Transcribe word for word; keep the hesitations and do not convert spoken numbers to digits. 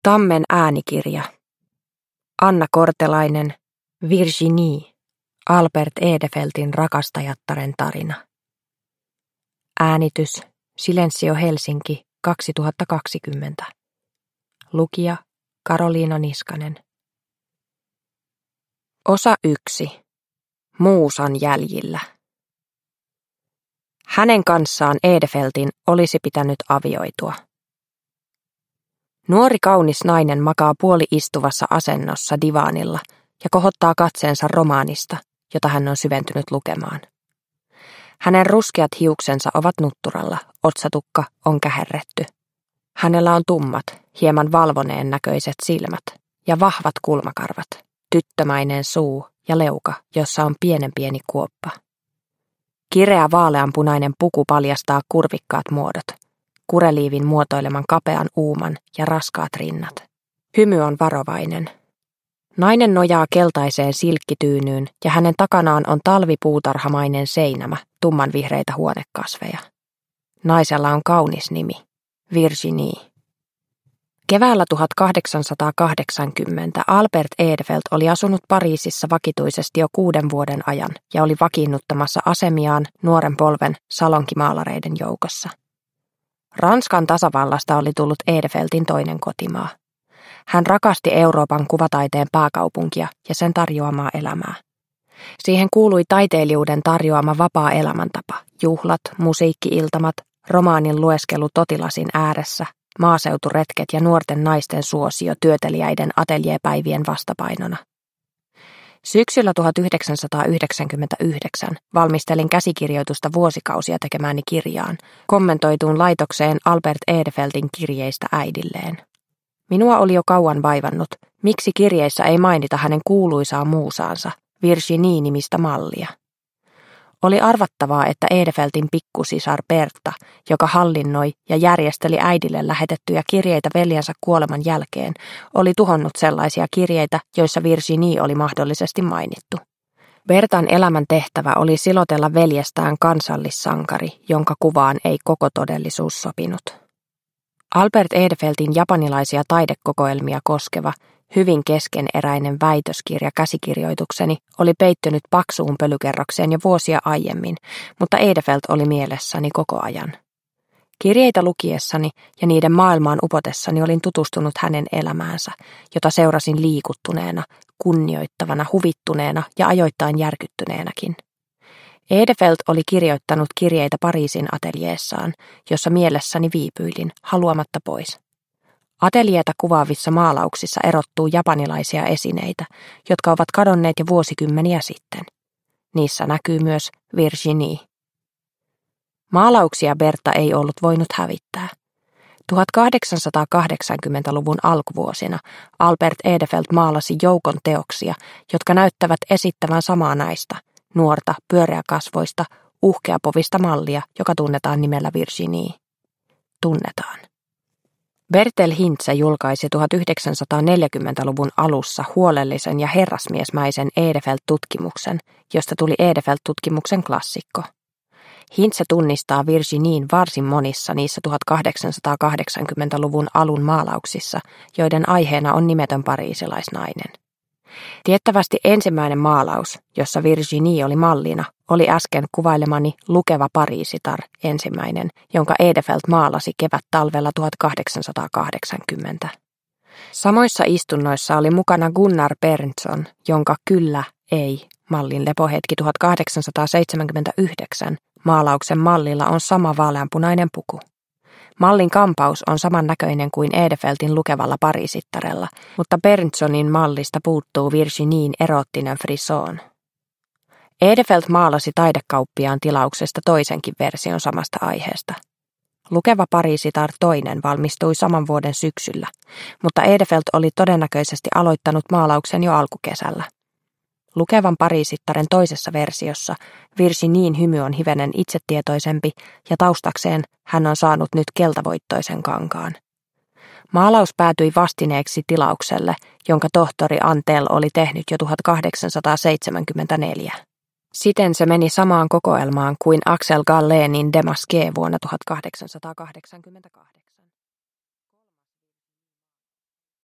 Tammen äänikirja. Anna Kortelainen, Virginie, Albert Edefeltin rakastajattaren tarina. Äänitys, Silensio Helsinki, kaksituhattakaksikymmentä. Lukija, Karoliina Niskanen. Osa yksi. Muusan jäljillä. Hänen kanssaan Edefeltin olisi pitänyt avioitua. Nuori kaunis nainen makaa puoli istuvassa asennossa divaanilla ja kohottaa katseensa romaanista, jota hän on syventynyt lukemaan. Hänen ruskeat hiuksensa ovat nutturalla, otsatukka on käherretty. Hänellä on tummat, hieman valvoneen näköiset silmät ja vahvat kulmakarvat, tyttömäinen suu ja leuka, jossa on pienen pieni kuoppa. Kireä vaaleanpunainen puku paljastaa kurvikkaat muodot, kureliivin muotoileman kapean uuman ja raskaat rinnat. Hymy on varovainen. Nainen nojaa keltaiseen silkkityynyyn ja hänen takanaan on talvipuutarhamainen seinämä, tummanvihreitä huonekasveja. Naisella on kaunis nimi, Virginie. Keväällä tuhatkahdeksansataakahdeksankymmentä Albert Edefeld oli asunut Pariisissa vakituisesti jo kuuden vuoden ajan ja oli vakiinnuttamassa asemiaan nuoren polven salonkimaalareiden joukossa. Ranskan tasavallasta oli tullut Edefeltin toinen kotimaa. Hän rakasti Euroopan kuvataiteen pääkaupunkia ja sen tarjoamaa elämää. Siihen kuului taiteilijuuden tarjoama vapaa elämäntapa, juhlat, musiikki-iltamat, romaanin lueskelu totilasin ääressä, maaseuturetket ja nuorten naisten suosio työtelijäiden ateljeepäivien vastapainona. Syksyllä tuhatyhdeksänsataayhdeksänkymmentäyhdeksän valmistelin käsikirjoitusta vuosikausia tekemääni kirjaan, kommentoituun laitokseen Albert Edefeltin kirjeistä äidilleen. Minua oli jo kauan vaivannut, miksi kirjeissä ei mainita hänen kuuluisaa muusaansa, Virginie-nimistä mallia. Oli arvattavaa, että Edefeltin pikkusisar Berta, joka hallinnoi ja järjesteli äidille lähetettyjä kirjeitä veljensä kuoleman jälkeen, oli tuhonnut sellaisia kirjeitä, joissa Virginie oli mahdollisesti mainittu. Bertan elämän tehtävä oli silotella veljestään kansallissankari, jonka kuvaan ei koko todellisuus sopinut. Albert Edefeltin japanilaisia taidekokoelmia koskeva, hyvin keskeneräinen väitöskirja käsikirjoitukseni oli peittynyt paksuun pölykerrokseen jo vuosia aiemmin, mutta Edefeld oli mielessäni koko ajan. Kirjeitä lukiessani ja niiden maailmaan upotessani olin tutustunut hänen elämäänsä, jota seurasin liikuttuneena, kunnioittavana, huvittuneena ja ajoittain järkyttyneenäkin. Edefeld oli kirjoittanut kirjeitä Pariisin ateljeessaan, jossa mielessäni viipyilin, haluamatta pois. Ateljeeta kuvaavissa maalauksissa erottuu japanilaisia esineitä, jotka ovat kadonneet jo vuosikymmeniä sitten. Niissä näkyy myös Virginie. Maalauksia Berta ei ollut voinut hävittää. tuhatkahdeksansataakahdeksankymmentäluvun alkuvuosina Albert Edefeld maalasi joukon teoksia, jotka näyttävät esittävän samaa naista, nuorta, pyöreäkasvoista, uhkeapovista mallia, joka tunnetaan nimellä Virginie. Tunnetaan. Bertel Hintze julkaisi tuhatyhdeksänsataaneljäkymmentäluvun alussa huolellisen ja herrasmiesmäisen Edefeld-tutkimuksen, josta tuli Edefeld-tutkimuksen klassikko. Hintze tunnistaa Virginien varsin monissa niissä tuhatkahdeksansataakahdeksankymmentäluvun alun maalauksissa, joiden aiheena on nimetön pariisilaisnainen. Tiettävästi ensimmäinen maalaus, jossa Virginie oli mallina, oli äsken kuvailemani Lukeva Pariisitar, ensimmäinen, jonka Edefeld maalasi kevät-talvella tuhatkahdeksansataakahdeksankymmentä. Samoissa istunnoissa oli mukana Gunnar Berntsson, jonka Kyllä, ei, mallin lepohetki tuhatkahdeksansataaseitsemänkymmentäyhdeksän, maalauksen mallilla on sama vaaleanpunainen puku. Mallin kampaus on samannäköinen kuin Edefeltin Lukevalla Pariisittarella, mutta Berntsonin mallista puuttuu Virginien eroottinen frison. Edefeld maalasi taidekauppiaan tilauksesta toisenkin version samasta aiheesta. Lukeva Pariisitar toinen valmistui saman vuoden syksyllä, mutta Edefeld oli todennäköisesti aloittanut maalauksen jo alkukesällä. Lukevan Pariisittaren toisessa versiossa Virginien hymy on hivenen itsetietoisempi ja taustakseen hän on saanut nyt keltavoittoisen kankaan. Maalaus päätyi vastineeksi tilaukselle, jonka tohtori Antel oli tehnyt jo tuhatkahdeksansataaseitsemänkymmentäneljä. Siten se meni samaan kokoelmaan kuin Axel Gallenin Demasqué vuonna tuhatkahdeksansataakahdeksankymmentäkahdeksan.